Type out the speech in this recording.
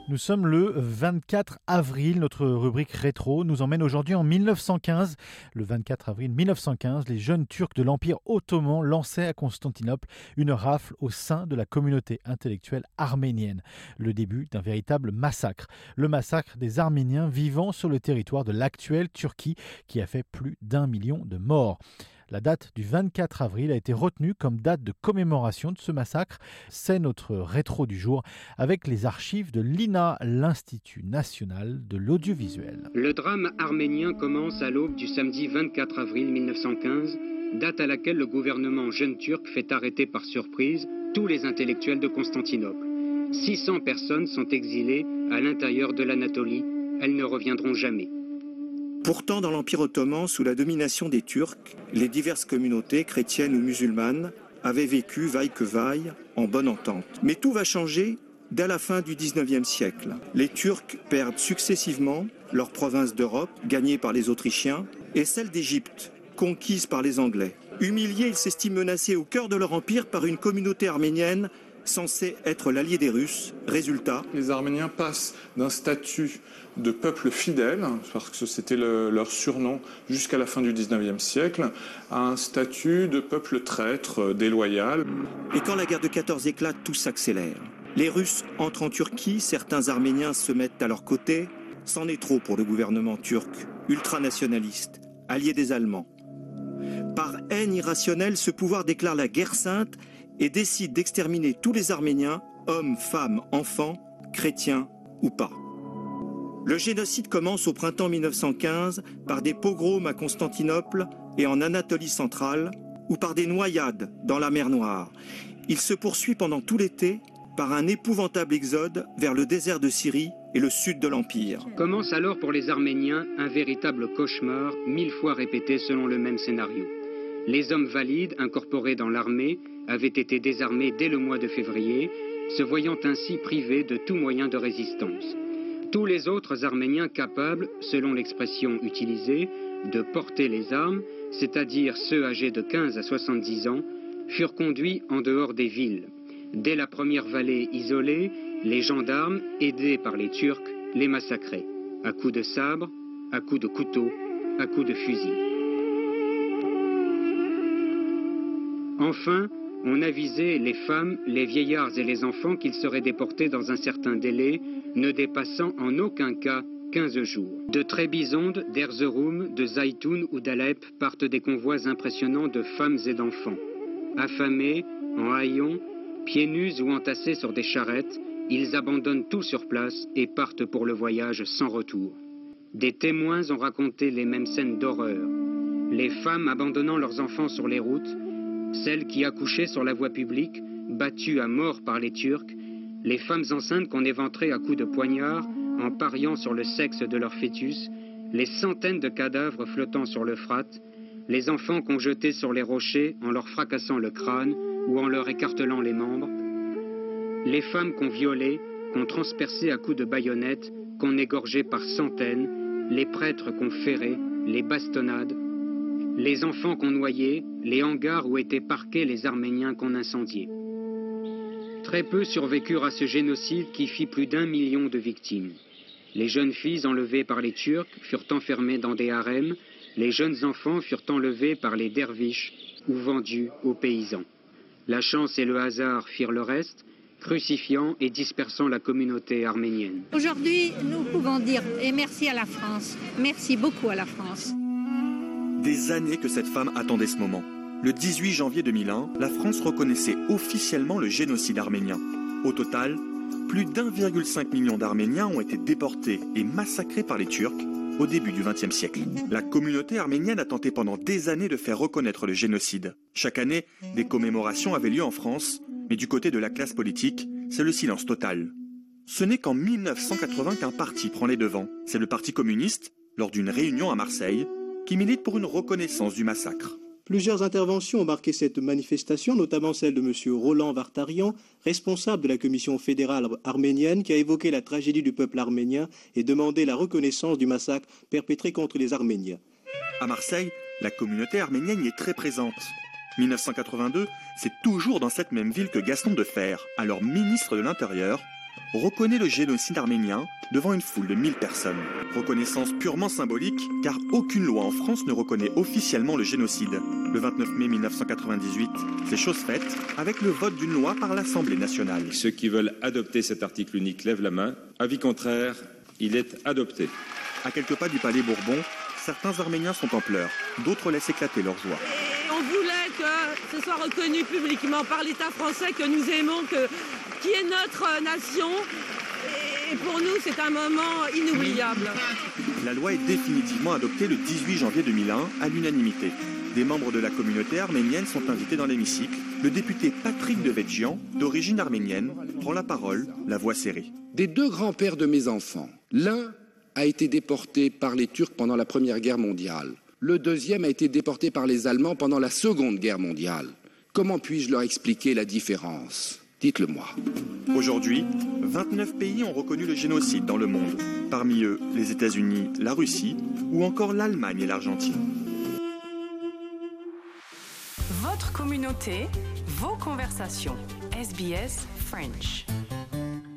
Nous sommes le 24 avril, notre rubrique rétro nous emmène aujourd'hui en 1915. Le 24 avril 1915, les jeunes Turcs de l'Empire ottoman lançaient à Constantinople une rafle au sein de la communauté intellectuelle arménienne. Le début d'un véritable massacre. Le massacre des Arméniens vivant sur le territoire de l'actuelle Turquie qui a fait plus d'1 million de morts. La date du 24 avril a été retenue comme date de commémoration de ce massacre. C'est notre rétro du jour avec les archives de l'INA, l'Institut national de l'audiovisuel. Le drame arménien commence à l'aube du samedi 24 avril 1915, date à laquelle le gouvernement jeune turc fait arrêter par surprise tous les intellectuels de Constantinople. 600 personnes sont exilées à l'intérieur de l'Anatolie. Elles ne reviendront jamais. Pourtant, dans l'Empire ottoman, sous la domination des Turcs, les diverses communautés, chrétiennes ou musulmanes, avaient vécu, vaille que vaille, en bonne entente. Mais tout va changer dès la fin du XIXe siècle. Les Turcs perdent successivement leurs provinces d'Europe, gagnées par les Autrichiens, et celles d'Égypte, conquises par les Anglais. Humiliés, ils s'estiment menacés au cœur de leur empire par une communauté arménienne censée être l'allié des Russes. Résultat, les Arméniens passent d'un statut de peuple fidèle, parce que c'était leur surnom jusqu'à la fin du XIXe siècle, à un statut de peuple traître, déloyal. Et quand la guerre de 14 éclate, tout s'accélère. Les Russes entrent en Turquie, certains Arméniens se mettent à leur côté. C'en est trop pour le gouvernement turc, ultranationaliste, allié des Allemands. Par haine irrationnelle, ce pouvoir déclare la guerre sainte et décide d'exterminer tous les Arméniens, hommes, femmes, enfants, chrétiens ou pas. Le génocide commence au printemps 1915 par des pogroms à Constantinople et en Anatolie centrale ou par des noyades dans la mer Noire. Il se poursuit pendant tout l'été par un épouvantable exode vers le désert de Syrie et le sud de l'Empire. Commence alors pour les Arméniens un véritable cauchemar, 1000 fois répété selon le même scénario. Les hommes valides incorporés dans l'armée avaient été désarmés dès le mois de février, se voyant ainsi privés de tout moyen de résistance. Tous les autres Arméniens capables, selon l'expression utilisée, de porter les armes, c'est-à-dire ceux âgés de 15 à 70 ans, furent conduits en dehors des villes. Dès la première vallée isolée, les gendarmes, aidés par les Turcs, les massacraient, à coups de sabre, à coups de couteau, à coups de fusil. Enfin, on avisait les femmes, les vieillards et les enfants qu'ils seraient déportés dans un certain délai, ne dépassant en aucun cas 15 jours. De Trébizonde, d'Erzurum, de Zaytoun ou d'Alep partent des convois impressionnants de femmes et d'enfants. Affamés, en haillons, pieds nus ou entassés sur des charrettes, ils abandonnent tout sur place et partent pour le voyage sans retour. Des témoins ont raconté les mêmes scènes d'horreur. Les femmes abandonnant leurs enfants sur les routes, celles qui accouchaient sur la voie publique, battues à mort par les Turcs, les femmes enceintes qu'on éventrait à coups de poignard en pariant sur le sexe de leur fœtus, les centaines de cadavres flottant sur l'Euphrate, les enfants qu'on jetait sur les rochers en leur fracassant le crâne ou en leur écartelant les membres, les femmes qu'on violait, qu'on transperçait à coups de baïonnettes, qu'on égorgeait par centaines, les prêtres qu'on ferrait, les bastonnades, les enfants qu'on noyait, les hangars où étaient parqués les Arméniens qu'on incendiait. Très peu survécurent à ce génocide qui fit plus d'1 million de victimes. Les jeunes filles enlevées par les Turcs furent enfermées dans des harems, les jeunes enfants furent enlevés par les derviches ou vendus aux paysans. La chance et le hasard firent le reste, crucifiant et dispersant la communauté arménienne. Aujourd'hui, nous pouvons dire et merci à la France, merci beaucoup à la France. Des années que cette femme attendait ce moment. Le 18 janvier 2001, la France reconnaissait officiellement le génocide arménien. Au total, plus d'1,5 million d'Arméniens ont été déportés et massacrés par les Turcs au début du XXe siècle. La communauté arménienne a tenté pendant des années de faire reconnaître le génocide. Chaque année, des commémorations avaient lieu en France, mais du côté de la classe politique, c'est le silence total. Ce n'est qu'en 1980 qu'un parti prend les devants. C'est le Parti communiste, lors d'une réunion à Marseille, qui milite pour une reconnaissance du massacre. Plusieurs interventions ont marqué cette manifestation, notamment celle de M. Roland Vartarian, responsable de la commission fédérale arménienne, qui a évoqué la tragédie du peuple arménien et demandé la reconnaissance du massacre perpétré contre les Arméniens. À Marseille, la communauté arménienne y est très présente. 1982, c'est toujours dans cette même ville que Gaston Defferre, alors ministre de l'Intérieur, reconnaît le génocide arménien devant une foule de 1000 personnes. Reconnaissance purement symbolique, car aucune loi en France ne reconnaît officiellement le génocide. Le 29 mai 1998, c'est chose faite avec le vote d'une loi par l'Assemblée nationale. Ceux qui veulent adopter cet article unique lèvent la main. Avis contraire, il est adopté. À quelques pas du palais Bourbon, certains Arméniens sont en pleurs, d'autres laissent éclater leur joie. Et on voulait que ce soit reconnu publiquement par l'État français que nous aimons, qui est notre nation. Et pour nous, c'est un moment inoubliable. La loi est définitivement adoptée le 18 janvier 2001 à l'unanimité. Des membres de la communauté arménienne sont invités dans l'hémicycle. Le député Patrick Devedjian, d'origine arménienne, prend la parole, la voix serrée. Des deux grands-pères de mes enfants, l'un a été déporté par les Turcs pendant la Première Guerre mondiale. Le deuxième a été déporté par les Allemands pendant la Seconde Guerre mondiale. Comment puis-je leur expliquer la différence ? Dites-le-moi. Aujourd'hui, 29 pays ont reconnu le génocide dans le monde. Parmi eux, les États-Unis, la Russie ou encore l'Allemagne et l'Argentine. Votre communauté, vos conversations. SBS French.